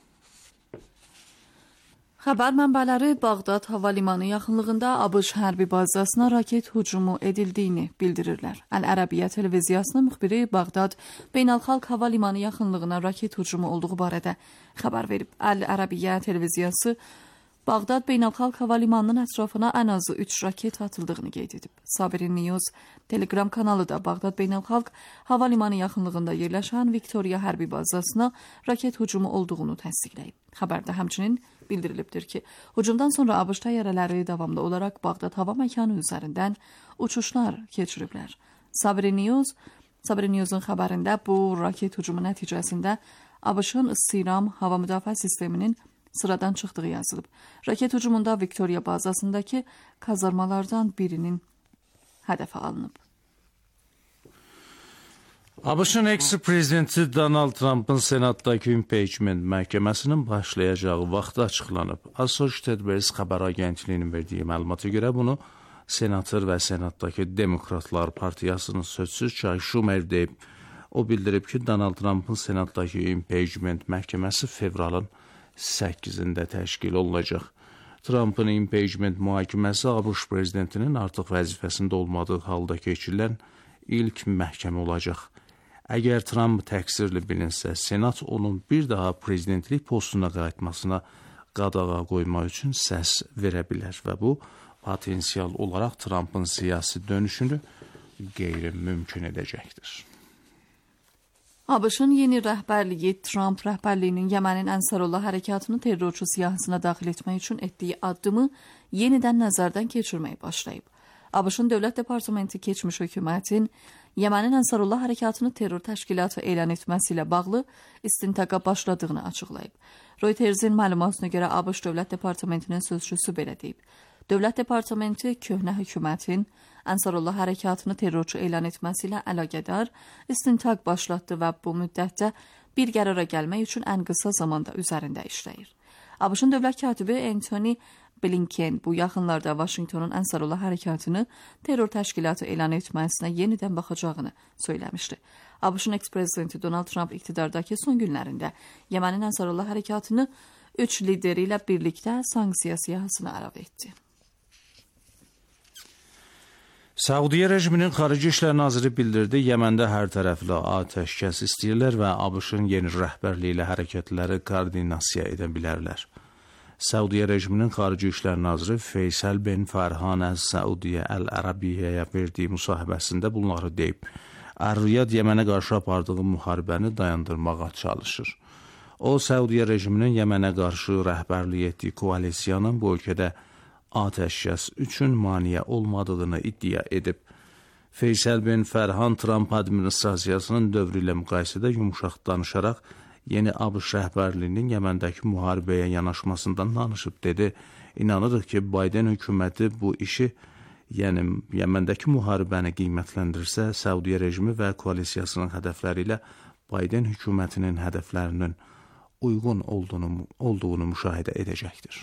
Xəbər mənbələri Bağdad hava limanı yaxınlığında ABŞ hərbi bazasına raket hücumu edildiyini bildirirlər. Əl-Ərəbiyyə televiziyasının müxbiri Bağdad beynəlxalq hava limanı yaxınlığına raket hücumu olduğu barədə xəbər verib. Əl-Ərəbiyyə televiziyası Bağdad beynəlxalq hava limanının ətrafına ən azı 3 raket atıldığını qeyd edib. Sabirin News Telegram kanalı da Bağdad beynəlxalq hava limanı yaxınlığında yerləşən Viktoriya hərbi bazasına raket hücumu olduğunu təsdiqləyib. Xəbərdə həmçinin bildirilibdir ki, hücumdan sonra ABŞ təyyarələri davamlı olaraq Bağdad hava məkanı üzərindən uçuşlar keçiriblər. Sabirin News'un xəbərində bu raket hücumu nəticəsində ABŞ-ın İstiram hava müdafiə sisteminin sıradan çıxdığı yazılıb. Raket hücumunda Viktoriya bazasındakı kazarmalardan birinin hədəfə alınıb. ABŞ-ın eks-prezidenti Donald Trump'ın senatdakı impeachment məhkəməsinin başlayacağı vaxtı açıqlanıb. Associated Press xəbər agentliyinin verdiyi məlumata görə bunu senator və senatdakı Demokratlar Partiyasının sözsüz Chuck Schumer deyib. O bildirib ki, Donald Trump'ın senatdakı impeachment məhkəməsi fevralın 8-də təşkil olunacaq. Trump'ın impeachment mühakiməsi ABŞ prezidentinin artıq vəzifəsində olmadığı halda keçirilən ilk məhkəmə olacaq. Əgər Trump təqsirli bilinsə, Senat onun bir daha prezidentlik postuna qayıtmasına qadağa qoymaq üçün səs verə bilər və bu potensial olaraq Trump'ın siyasi dönüşünü qeyri-mümkün edəcəkdir. ABŞ-ın yeni rəhbərliyi Trump rəhbərliyinin Yemənin Ənsarullah hərəkatını terrorçu siyahısına daxil etmək üçün etdiyi addımı yenidən nəzərdən keçirməyə başlayıb. ABŞ-ın Dövlət Departamenti keçmiş hökumətin Yemənin Ənsarullah hərəkatını terror təşkilatı elan etməsi ilə bağlı istintaqa başladığını açıqlayıb. Reutersin məlumatına görə ABŞ Dövlət Departamentinin sözçüsü belə deyib. Dövlət Departamenti köhnə hökumətin Ənsarullah hərəkatını terrorçu elan etməsi ilə əlaqədar istintaq başlatdı və bu müddətdə bir qərara gəlmək üçün ən qısa zamanda üzərində işləyir. ABŞ-ın dövlət katibi Anthony Blinken bu yaxınlarda Washingtonun Ansarullah hərəkatını terror təşkilatı elan etməsinə yenidən baxacağını söyləmişdi. ABŞ-ın eks-prezidenti Donald Trump iqtidardakı son günlərində Yemənin Ansarullah hərəkatını 3 lideri ilə birlikdə sanksiya siyahısına əlavə etdi. Səudiyyə rejiminin Xarici İşlər Naziri bildirdi, Yeməndə hər tərəfli atəşkəs istəyirlər və ABŞ-ın yeni rəhbərliyi ilə hərəkətləri koordinasiya edə bilərlər. Səudiyyə rejiminin Xarici İşlər Naziri Feysal bin Farhan Əz-Səudiyyə Əl-Ərəbiyyəyə verdiyi müsahibəsində bunları deyib. Ər-Riyad Yemənə qarşı apardığı müharibəni dayandırmağa çalışır. O, Səudiyyə rejiminin Yemənə qarşı rəhbərlik etdiyi koalisiyanın bu ölkədə atəşkəs üçün maniyə olmadığını iddia edib. Feysal bin Farhan Trump administrasiyasının dövrü ilə müqayisədə yumuşaq danışaraq yeni ABŞ rəhbərliyinin Yeməndəki müharibəyə yanaşmasından danışıb dedi. İnanırıq ki, Biden hökuməti bu işi, yəni Yeməndəki müharibəni qiymətləndirsə, Səudiyyə rejimi və koalisiyasının hədəfləri ilə Biden hökumətinin hədəflərinin uyğun olduğunu müşahidə edəcəkdir.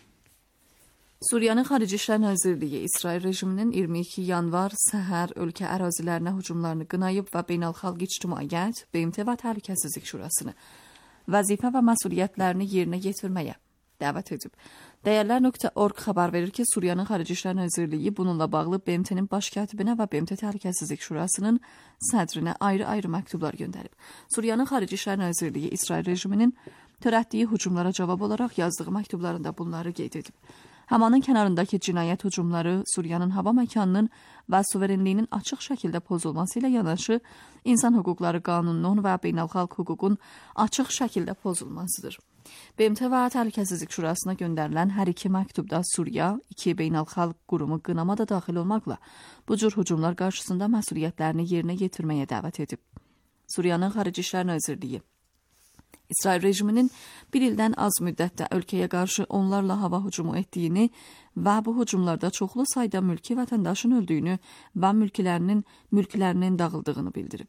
Suriyanın Xarici İşlər Nazirliyi İsrail rejiminin 22 yanvar səhər ölkə ərazilərinə hücumlarını qınayıb və Beynəlxalq İctimaiyyət, BMT və Təhlükəsizlik Şurasını vəzifə və məsuliyyətlərini yerinə yetirməyə dəvət edib. Dəyərlər.org xəbər verir ki, Suriyanın Xarici İşlər Nazirliyi bununla bağlı BMT-nin baş katibinə və BMT Təhlükəsizlik Şurasının sədrinə ayrı-ayrı məktublar göndərib. Suriyanın Xarici İşlər Nazirliyi İsrail rejiminin törətdiyi hücumlara cavab olaraq yazdığı məktublarında bunları qeyd edib. Hamanın kənarındakı cinayət hücumları Suriyanın hava məkanının və suverenliyinin açıq şəkildə pozulması ilə yanaşı, insan hüquqları qanununun və beynəlxalq hüququn açıq şəkildə pozulmasıdır. BMT və Təhlükəsizlik Şurasına göndərilən hər iki məktubda Suriya, iki beynəlxalq qurumu qınama da daxil olmaqla bu cür hücumlar qarşısında məsuliyyətlərini yerinə yetirməyə dəvət edib. Suriyanın Xarici İşlər Nazirliyi İsrail rejiminin bir ildən az müddətdə ölkəyə qarşı onlarla hava hücumu etdiyini və bu hücumlarda çoxlu sayda mülki vətəndaşın öldüyünü və mülklərinin dağıldığını bildirib.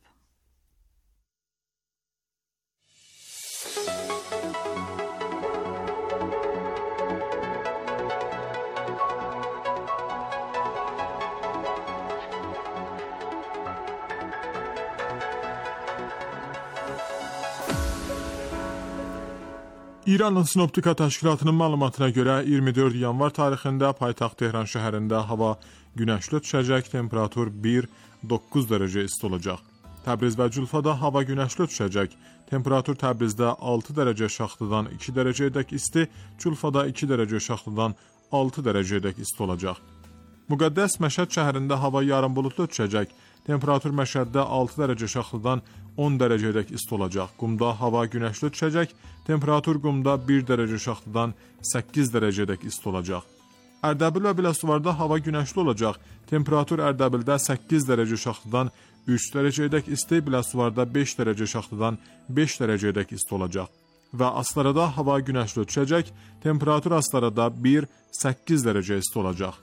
İranın Sinoptika Təşkilatının məlumatına görə 24 yanvar tarixində paytaxt Tehran şəhərində hava günəşli düşəcək, temperatur 1-9 dərəcə isti olacaq. Təbriz və Culfada hava günəşli düşəcək, temperatur Təbrizdə 6 dərəcə şaxtadan 2 dərəcədək isti, Culfada 2 dərəcə şaxtadan 6 dərəcədək isti olacaq. Müqəddəs Məşəd şəhərində hava yarım buludlu düşəcək, temperatur Məşəddə 6 dərəcə şaxtadan 10 dərəcədək isti olacaq. Qumda hava günəşli düşəcək, temperatur Qumda 1 dərəcə şaxtadan 8 dərəcədək isti olacaq. Ərdəbil və Biləsuvarda hava günəşli olacaq, temperatur Ərdəbildə 8 dərəcə şaxtadan 3 dərəcədək isti, Biləsuvarda 5 dərəcə şaxtadan 5 dərəcədək isti olacaq. Və Astarada hava günəşli düşəcək, temperatur Astarada 1-8 dərəcə isti olacaq.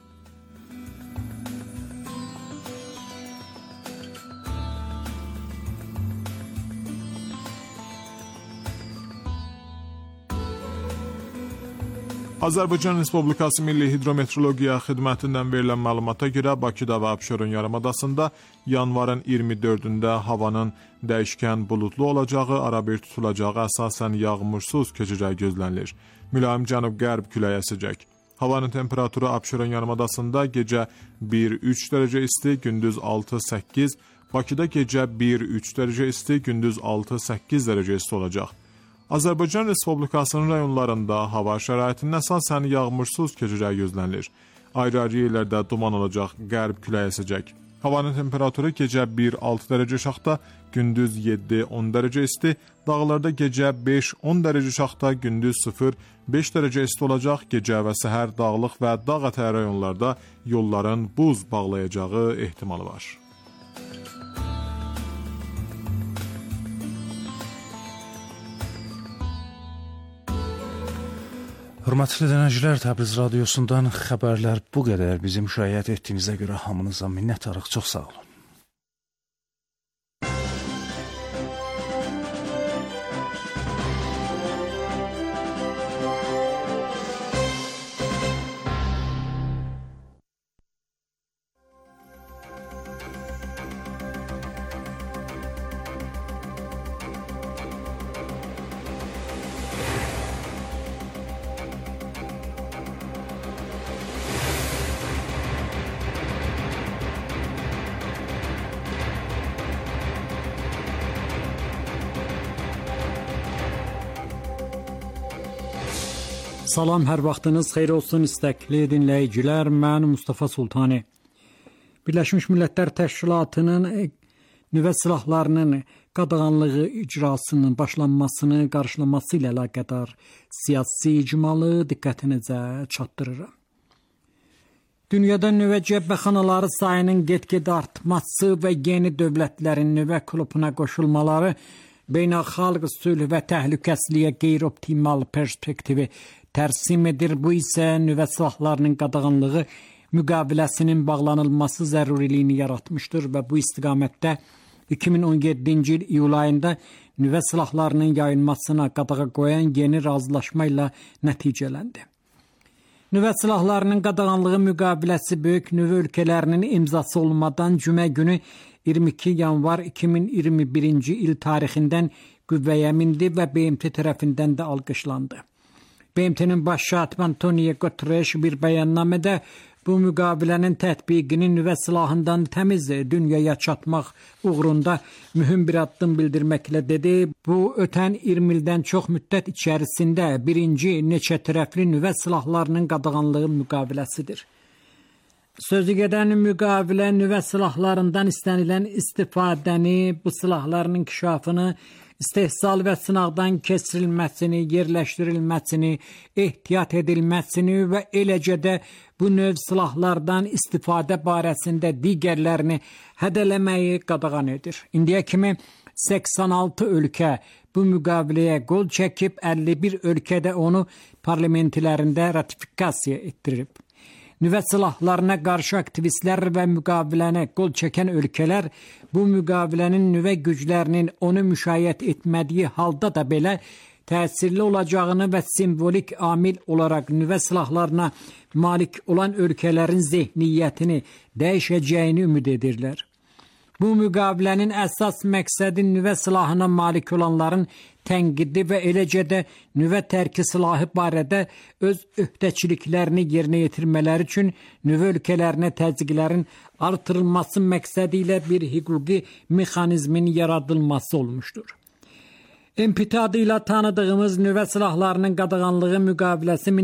Azərbaycan Respublikası Milli Hidrometeorologiya Xidmətindən verilən məlumata görə Bakıda və Abşeron yarımadasında yanvarın 24-də havanın dəyişkən buludlu olacağı, arabir tutulacağı, əsasən yağmursuz keçəcəyi gözlənilir. Mülayim cənub-qərb küləyi əsəcək. Havanın temperaturu Abşeron yarımadasında gecə 1-3 dərəcə isti, gündüz 6-8, Bakıda gecə 1-3 dərəcə isti, gündüz 6-8 dərəcə isti olacaq. Azərbaycan Respublikasının rayonlarında hava şəraitinin əsasən yağmursuz keçəcəyi gözlənilir. Ayrı-ayrı yerlərdə duman olacaq, qərb küləyi əsəcək. Havanın temperaturu gecə 1-6 dərəcə şaxta, gündüz 7-10 dərəcə isti, dağlarda gecə 5-10 dərəcə şaxta, gündüz 0-5 dərəcə isti olacaq. Gecə və səhər dağlıq və dağ ətəyi rayonlarda yolların buz bağlayacağı ehtimalı var. Hörmətli dinləyicilər, Təbriz radiosundan xəbərlər bu qədər. Bizi müşahidə etdiyinizə görə hamınıza minnətdarıq. Çox sağ olun. Salam, hər vaxtınız xeyir olsun istəkli dinləyicilər. Mən Mustafa Sultani. Birləşmiş Millətlər Təşkilatının nüvə silahlarının qadağanlığı icrasının başlanmasını qarşılaması ilə əlaqədar siyasi icmalı diqqətinizə çatdırıram. Dünyada nüvə cəbhəxanaları sayının get-gedə artması və yeni dövlətlərin nüvə klubuna qoşulmaları beynəlxalq sülh və təhlükəsizliyə qeyri-optimal perspektivi tərsim edir. Bu isə nüvə silahlarının qadağanlığı müqaviləsinin bağlanılması zəruriliyini yaratmışdır və bu istiqamətdə 2017-ci il iyul ayında nüvə silahlarının yayılmasına qadağa qoyan yeni razılaşma ilə nəticələndi. Nüvə silahlarının qadağanlığı müqaviləsi böyük nüvə ölkələrinin imzası olmadan cümə günü 22 yanvar 2021-ci il tarixindən qüvvəyə mindi və BMT tərəfindən də alqışlandı. BMT-nin baş katibi Antonio Guterres bir bəyannamədə bu müqavilənin tətbiqinin nüvə silahından təmiz dünyaya çatmaq uğrunda mühüm bir addım bildirməklə dedi. Bu, ötən 20 ildən çox müddət içərisində birinci neçə tərəfli nüvə silahlarının qadağanlığı müqaviləsidir. Sözü gedən müqavilə nüvə silahlarından istənilən istifadəni, bu silahların inkişafını, istehsal və sınaqdan keçirilməsini, yerləşdirilməsini, ehtiyat edilməsini və eləcə də bu növ silahlardan istifadə barəsində digərlərini hədələməyi qadağan edir. İndiyə kimi 86 ölkə bu müqaviləyə qol çəkib, 51 ölkədə onu parlamentlərində ratifikasiya etdirib. Nüvə silahlarına qarşı aktivistlər və müqaviləni qol çəkən ölkələr bu müqavilənin nüvə güclərinin onu müşayiət etmədiyi halda da belə təsirli olacağını və simvolik amil olaraq nüvə silahlarına malik olan ölkələrin zehniyyətini dəyişəcəyini ümid edirlər. Bu müqavilənin əsas məqsədi nüvə silahına malik olanların tənqidi və eləcə də nüvə tərki silahı barədə öz öhdəçiliklərini yerinə yetirmələri üçün nüvə ölkələrinə təzyiqlərin artırılması məqsədi ilə bir hüquqi mexanizmin yaradılması olmuşdur. NPT adı ilə tanıdığımız nüvə silahlarının qadağanlığı müqaviləsi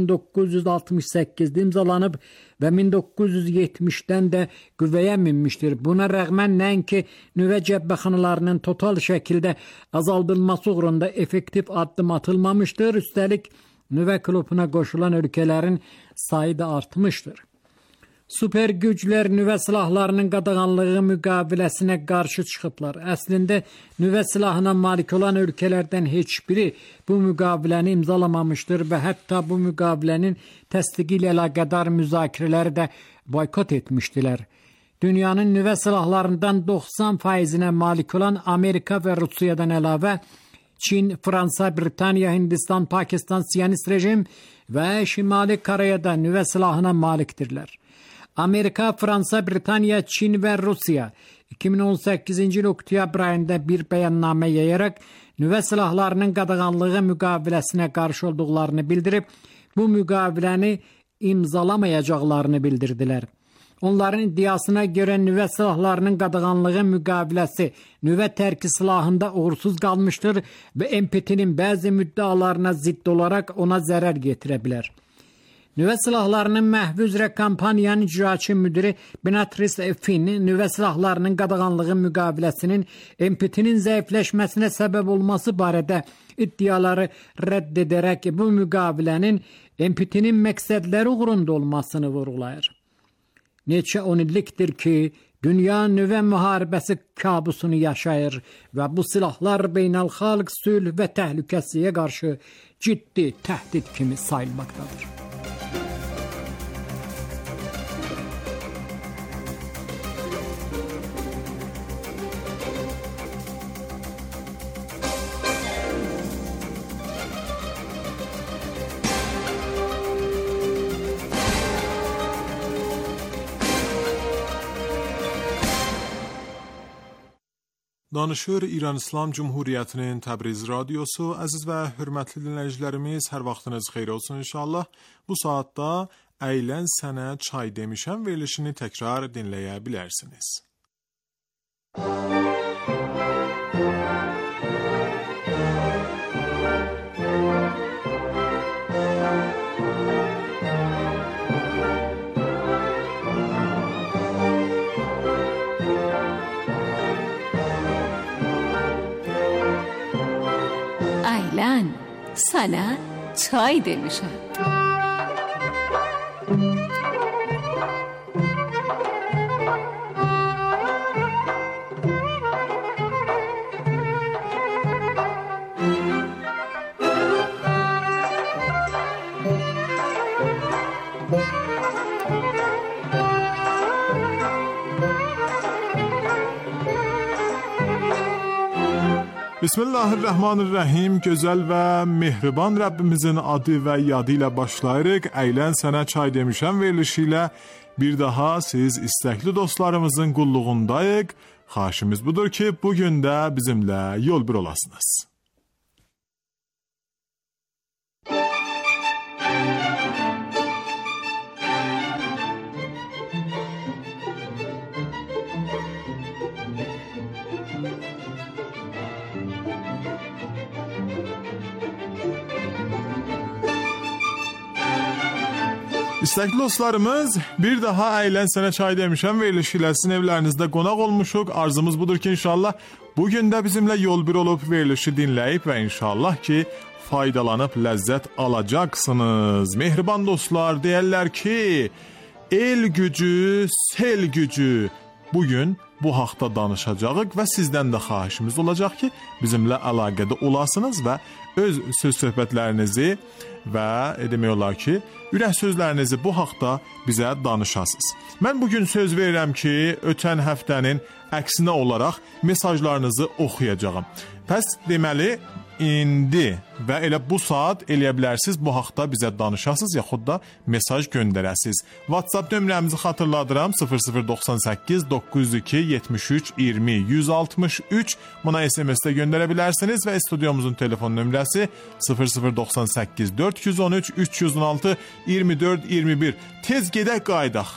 1968-də imzalanıb və 1970-dən də qüvvəyə minmişdir. Buna rəğmən nəinki nüvə cəbhəxanalarının total şəkildə azaldılması uğrunda effektiv addım atılmamışdır, üstəlik nüvə klubuna qoşulan ölkələrin sayı da artmışdır. Super güclər nüvə silahlarının qadağanlığı müqaviləsinə qarşı çıxıblar. Əslində, nüvə silahına malik olan ölkələrdən heç biri bu müqaviləni imzalamamışdır və hətta bu müqavilənin təsdiqi ilə əlaqədar müzakirələri də boykot etmişdilər. Dünyanın nüvə silahlarından 90%-nə malik olan Amerika və Rusiyadan əlavə Çin, Fransa, Britaniya, Hindistan, Pakistan, Siyonist rejim və Şimali Koreyada nüvə silahına malikdirlər. Amerika, Fransa, Britaniya, Çin və Rusiya 2018-ci il oktyabr ayında bir bəyannamə yayaraq nüvə silahlarının qadağanlığı müqaviləsinə qarşı olduqlarını bildirib, bu müqaviləni imzalamayacaqlarını bildirdilər. Onların iddiasına görə nüvə silahlarının qadağanlığı müqaviləsi nüvə tərki silahında uğursuz qalmışdır və NPT-nin bəzi müddəalarına zidd olaraq ona zərər getirə bilər. Nüvə silahlarının məhvi üzrə kampaniyanın icraçı müdiri Beatrice Finn nüvə silahlarının qadağanlığı müqaviləsinin NPT-nin zəifləşməsinə səbəb olması barədə iddiaları rədd edərək bu müqavilənin NPT-nin məqsədləri uğrunda olmasını vurğulayır. Neçə 10 illikdir ki, dünya nüvə müharibəsi kabusunu yaşayır və bu silahlar beynəlxalq sülh və təhlükəsizliyə qarşı ciddi təhdid kimi sayılmaqdadır. Danışır İran İslam Cumhuriyyətinin Təbriz radiosu. Əziz və hörmətli dinləyicilərimiz, hər vaxtınız xeyir olsun inşallah. Bu saatda əylən sənə çay demişəm verilişini təkrar dinləyə bilərsiniz. sənə çay demişəm. Bismillahirrahmanirrahim. Gözəl və mehriban Rəbbimizin adı və yadı ilə başlayırıq. Əylən sənə çay demişəm verilişi ilə bir daha siz istəkli dostlarımızın qulluğundayıq. Xahişimiz budur ki, bugün də bizimlə yol bir olasınız. İstəkli dostlarımız, bir daha Əylən sənə çay demişəm verilişi ilə sizin evlərinizdə qonaq olmuşuq. Arzumuz budur ki, inşallah bugün də bizimlə yol bir olub verilişi dinləyib və inşallah ki, faydalanıb ləzzət alacaqsınız. Mehriban dostlar, deyərlər ki, el gücü, sel gücü. Bugün bu haqda danışacağıq və sizdən də xahişimiz olacaq ki, bizimlə əlaqədə olasınız və öz söz-söhbətlərinizi və demək olar ki, ürək sözlərinizi bu haqda bizə danışasınız. Mən bugün söz verirəm ki, ötən həftənin əksinə olaraq mesajlarınızı oxuyacağam. Pəs deməli, indi və elə bu saat eləyə bilərsiniz, bu haqda bizə danışasınız, yaxud da mesaj göndərəsiniz. WhatsApp nömrəmizi xatırladıram, 0098 902 73 20 163. Buna SMS-də göndərə bilərsiniz və studiomuzun telefon nömrəsi 0098 413 316 24 21. Tez gedək qaydaq.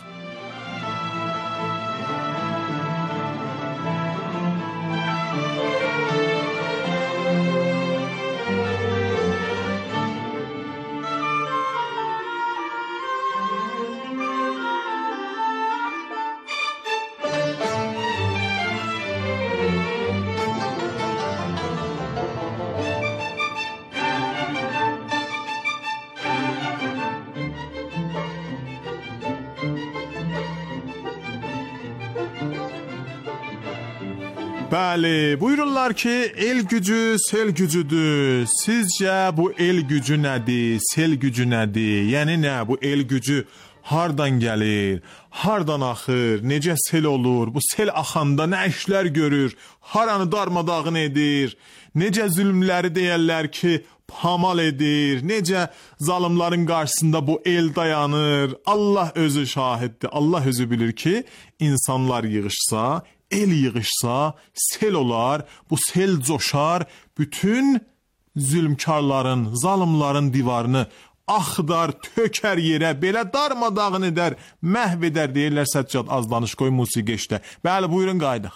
Bəli, buyururlar ki, el gücü sel gücüdür. Sizcə bu el gücü nədir, sel gücü nədir? Yəni nə, bu el gücü hardan gəlir, hardan axır, necə sel olur, bu sel axanda nə işlər görür, haranı darmadağın edir, necə zülmləri deyərlər ki, pamal edir, necə zalimların qarşısında bu el dayanır. Allah özü şahiddir, Allah özü bilir ki, insanlar yığışsa, el yığışsa, sel olar, bu sel coşar, bütün zülmkarların, zalimların divarını axdar, tökər yerə, belə darmadağın edər, məhv edər deyirlər Səccad Azdanışqoy musiqi işdə. Bəli, buyurun qaydaq.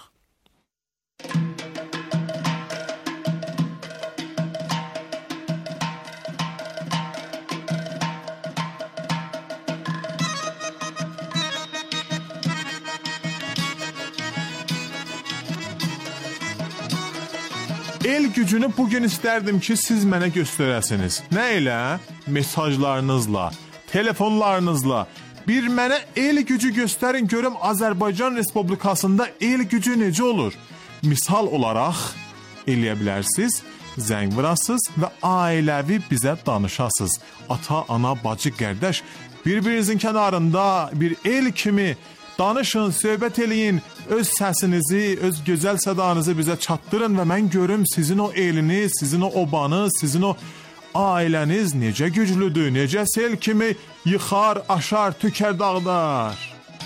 El gücünü bugün istərdim ki, siz mənə göstərəsiniz. Nə ilə? Mesajlarınızla, telefonlarınızla. Bir mənə el gücü göstərin, görüm Azərbaycan Respublikasında el gücü necə olur? Misal olaraq eləyə bilərsiniz, zəng vurasınız və ailəvi bizə danışasınız. Ata, ana, bacı, qardaş, bir-birinizin kənarında bir el kimi danışın, söhbət eləyin, öz səsinizi, öz gözəl sədanızı bizə çatdırın və mən görüm sizin o eliniz, sizin o obanız, sizin o ailəniz necə güclüdür, necə sel kimi yıxar, aşar, tükər, dağdar.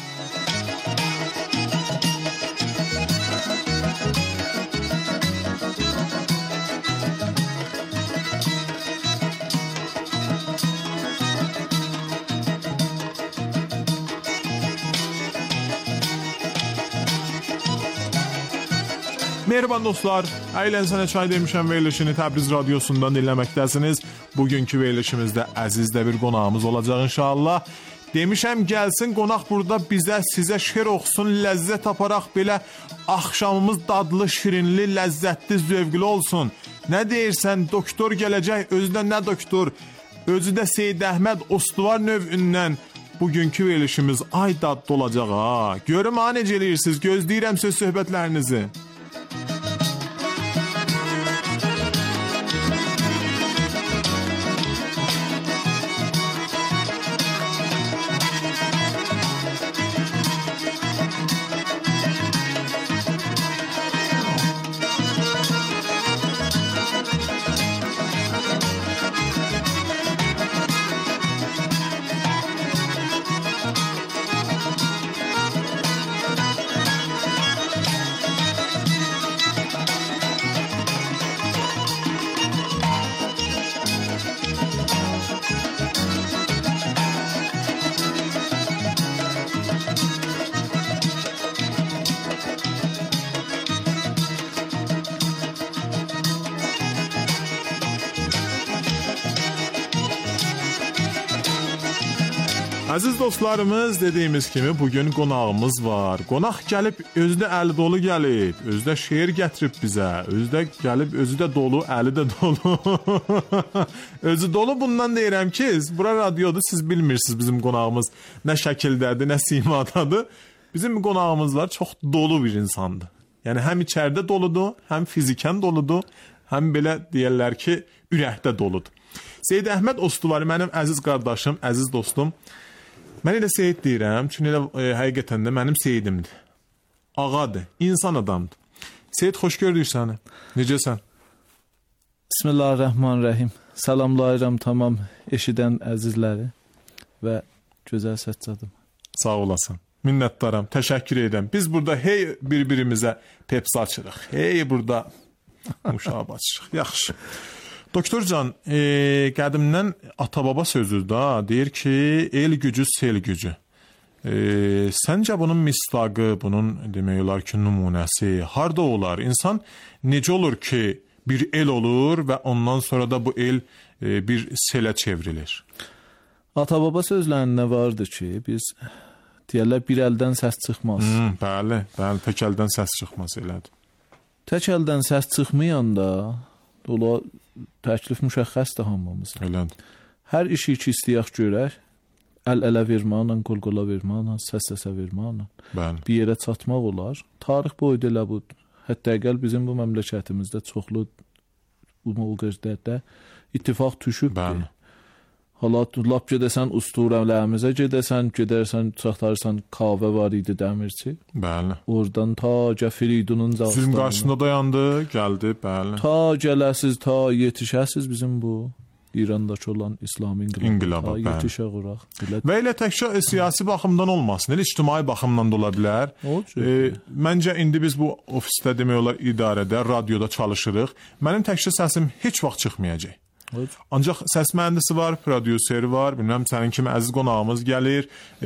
Mehriban dostlar, Əylən sənə çay demişəm verilişini Təbriz radiosundan dinləməkdəsiniz. Bugünkü verilişimizdə əziz də bir qonağımız olacaq inşallah. Demişəm gəlsin qonaq burada bizə, sizə şeir oxusun, ləzzət aparaq belə axşamımız dadlı, şirinli, ləzzətli, zövqlü olsun. Nə deyirsən, doktor gələcək, özü də nə doktor, özü də Seyid Əhməd Ostuvar növündən. Bugünkü verilişimiz ay dadlı olacaq ha. Görüm ha necə eləyirsiniz, gözləyirəm söz söhbətlərinizi. Əziz dostlarımız, dediyimiz kimi bugün qonağımız var. Qonaq gəlib, özü də əli dolu gəlib, özü də şeir gətirib bizə, özü də gəlib, özü də dolu, əli də dolu. Özü dolu bundan deyirəm ki, bura radiodur, siz bilmirsiniz bizim qonağımız nə şəkildədir, nə simadadır. Bizim qonağımız var, çox dolu bir insandır. Yəni həm içəridə doludur, həm fizikən doludur, həm belə deyirlər ki, ürəkdə doludur. Seyid Əhməd Ostuvari mənim əziz qardaşım, əziz dostum. Mən elə Seyid deyirəm, çünki elə həqiqətən də mənim Seyidimdir. Ağadır, insan adamdır. Seyid, xoş gördük səni. Necəsən? Bismillahirrahmanirrahim. Salamlayıram tamam eşidən əzizləri və gözəl səccadım. Sağ olasın. Minnətdaram, təşəkkür edirəm. Biz burada hey bir-birimizə pepsi açırıq. Hey burada muşab açırıq. Yaxşı. Doktor Can, qədimdən ata-baba sözüdür da, deyir ki, el gücü, sel gücü. Səncə bunun mistaqı, bunun demək olar ki, nümunəsi harda olar? İnsan necə olur ki, bir el olur və ondan sonra da bu el bir selə çevrilir? Ata-baba sözlərində vardır ki, biz deyərlər bir əldən səs çıxmaz. Bəli, tək əldən səs çıxmaz, elədir. Tək əldən səs çıxmayanda ola təklif müşəxxəsdir hamımızın. Elədir. Hər işi ki istəyək görək, əl-ələ verməklə, qol-qola verməklə, səs-səsə verməklə bir yerə çatmaq olar. Tarix boyu elə bu. Hətta gəl bizim bu məmləkətimizdə çoxlu bu mövqelərdə ittifaq düşübdür. Hala lap gedəsən usturələrimizə gedərsən çaxtarırsan kahve var idi dəmirçi. Bəli. Oradan ta Firidunun zamanı. Zülm qarşısında dayandı, gəldi, bəli. Ta gələsiz, ta yetişəsiz bizim bu İrandakı olan İslam inqilabı. Yetişək oraq. Və elə təkcə siyasi baxımdan olmasın, elə ictimai baxımdan da ola bilər. Məncə indi biz bu ofisdə demək olar idarədə, radioda çalışırıq. Mənim təkcə səsim heç vaxt çıxmayacaq. Ancaq səs mühəndisi var, prodüseri var, bilməm sənin kimi əziz qonağımız gəlir,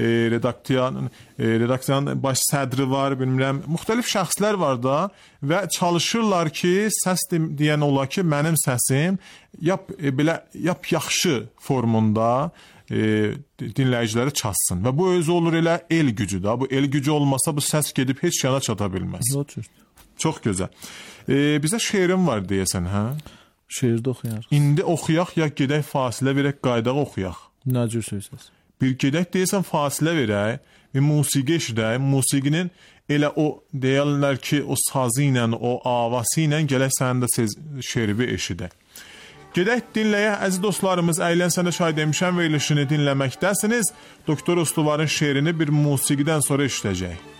redaksiyanın baş sədri var, bilmirəm, müxtəlif şəxslər var da və çalışırlar ki, səs deyən ola ki, mənim səsim yap yaxşı formunda dinləyiciləri çatsın və bu özü olur elə el gücü da, bu el gücü olmasa bu səs gedib heç yana çata bilməz. Çox gözəl. Bizə şeirim var deyəsən, hə? Şeirdə oxuyarıq. İndi oxuyaq ya gedək fasilə verək, qaydaq oxuyaq. Nə cür söysəz? Bir gedək deyəsən fasilə verək və musiqi eşidək. Musiqinin elə o deyərlər ki, o sazı ilə, o avası ilə gələk sənin də şeiri eşidək. Gedək dinləyək, əziz dostlarımız, əylənsənə şahid demişəm verilişini dinləməkdəsiniz. Doktor Ostuvarın şeirini bir musiqidən sonra eşidəcək.